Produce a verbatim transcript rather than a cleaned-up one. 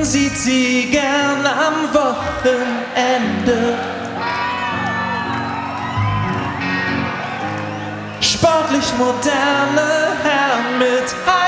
sieht sie gern am Wochenende. Sportlich moderne Herren mit